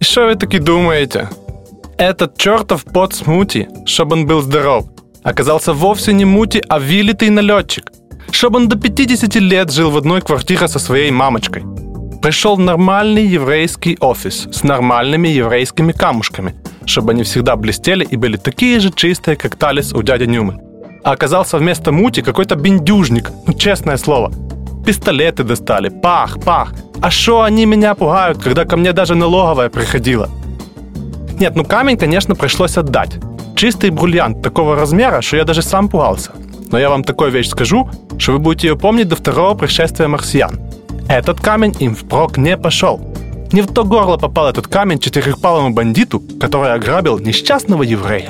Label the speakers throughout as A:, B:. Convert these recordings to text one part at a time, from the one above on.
A: И что вы таки думаете? Этот чертов пот смути, чтобы он был здоров, оказался вовсе не мути, а вылитый налетчик. Чтобы он до 50 лет жил в одной квартире со своей мамочкой. Пришел в нормальный еврейский офис с нормальными еврейскими камушками, чтобы они всегда блестели и были такие же чистые, как талис у дяди Нюмы. А оказался вместо мути какой-то бендюжник, честное слово. Пистолеты достали, пах. А шо они меня пугают, когда ко мне даже налоговая приходила? Нет, камень, конечно, пришлось отдать. Чистый бриллиант такого размера, что я даже сам пугался. Но я вам такую вещь скажу, что вы будете ее помнить до второго пришествия марсиан. Этот камень им впрок не пошел. Не в то горло попал этот камень четырехпалому бандиту, который ограбил нещасного єврея.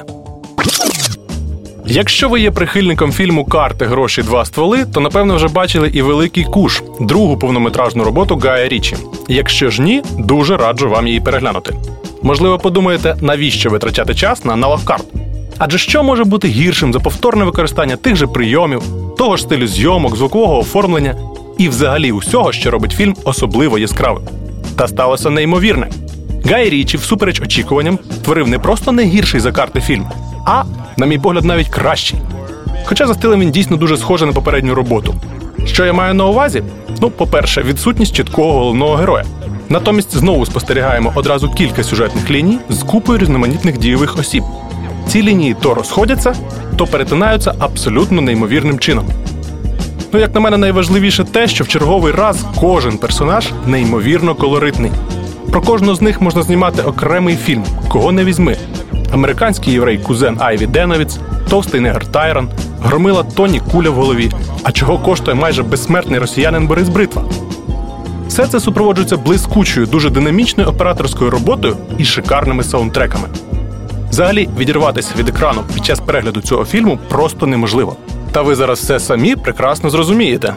A: Якщо ви є прихильником фільму «Карти, гроші, два стволи», то, напевно, вже бачили і «Великий куш», другу повнометражну роботу Гая Річі. Якщо ж ні, дуже раджу вам її переглянути. Можливо, подумаєте, навіщо витрачати час на аналог карт? Адже що може бути гіршим за повторне використання тих же прийомів, того ж стилю зйомок, звукового оформлення і взагалі усього, що робить фільм особливо яскравим? Та сталося неймовірне. Гай Річі, всупереч очікуванням, творив не просто не гірший за карти фільм, а, на мій погляд, навіть кращий. Хоча за стилем він дійсно дуже схожий на попередню роботу. Що я маю на увазі? По-перше, відсутність чіткого головного героя. Натомість знову спостерігаємо одразу кілька сюжетних ліній з купою різноманітних дійових осіб. Ці лінії то розходяться, то перетинаються абсолютно неймовірним чином. Як на мене, найважливіше те, що в черговий раз кожен персонаж неймовірно колоритний. Про кожного з них можна знімати окремий фільм, кого не візьми. Американський єврей-кузен Айві Деновіц, товстий негр Тайрон, громила Тоні Куля в голові, а чого коштує майже безсмертний росіянин Борис Бритва. Все це супроводжується блискучою, дуже динамічною операторською роботою і шикарними саундтреками. Взагалі, відірватися від екрану під час перегляду цього фільму просто неможливо. Та ви зараз все самі прекрасно зрозумієте.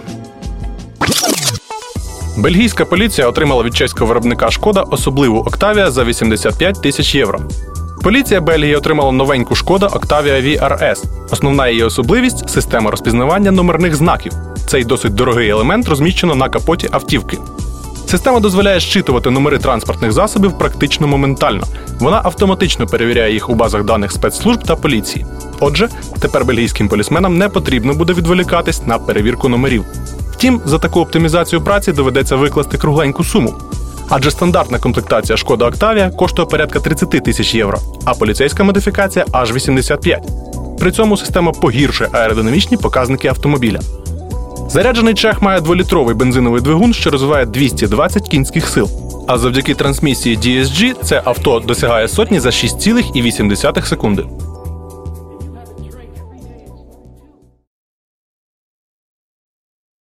A: Бельгійська поліція отримала від чеського виробника «Шкода» особливу «Октавія» за 85 тисяч євро. Поліція Бельгії отримала новеньку «Шкода Октавія VRS». Основна її особливість – система розпізнавання номерних знаків. Цей досить дорогий елемент розміщено на капоті автівки. Система дозволяє зчитувати номери транспортних засобів практично моментально. Вона автоматично перевіряє їх у базах даних спецслужб та поліції. Отже, тепер бельгійським полісменам не потрібно буде відволікатись на перевірку номерів. Втім, за таку оптимізацію праці доведеться викласти кругленьку суму. Адже стандартна комплектація «Шкода Октавія» коштує порядка 30 тисяч євро, а поліцейська модифікація – аж 85. При цьому система погіршує аеродинамічні показники автомобіля. Заряджений чех має 2-літровий бензиновий двигун, що розвиває 220 кінських сил. А завдяки трансмісії DSG це авто досягає сотні за 6,8 секунди.